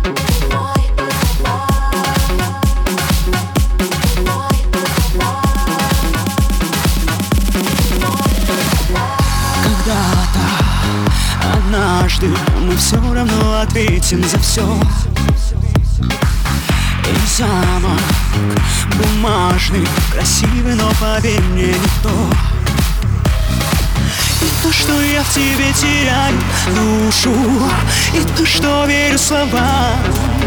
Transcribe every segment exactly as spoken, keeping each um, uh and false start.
Когда-то, однажды мы все равно ответим за все. И замок бумажный, красивый, но поверь мне, не то. И то, что я в тебе теряю душу, и то, что верю словам,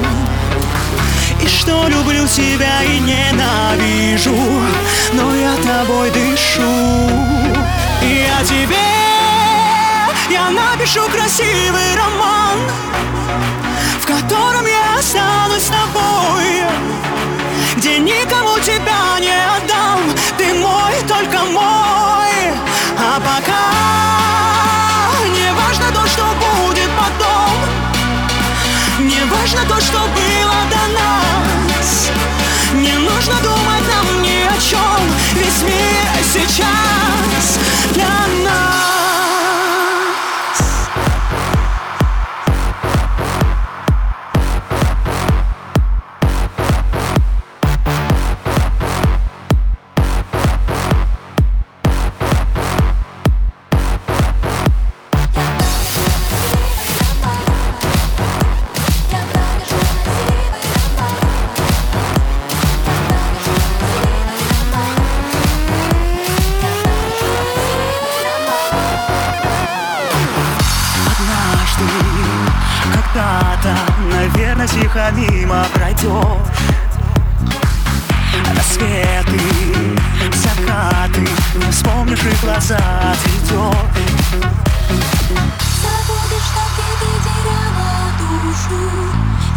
и что люблю тебя и ненавижу, но я тобой дышу. И о тебе я напишу красивый роман, в котором я останусь с тобой, где никому тебя не отдам. Ты мой, только мой. А пока не важно то, что будет потом, не важно то, что было до нас. Не нужно думать нам ни о чем, весь мир сейчас для нас. Когда-то, наверное, тихо мимо пройдет. Рассветы, закаты, не вспомнишь, и глаза отведет. Забудешь, что ты потеряла душу,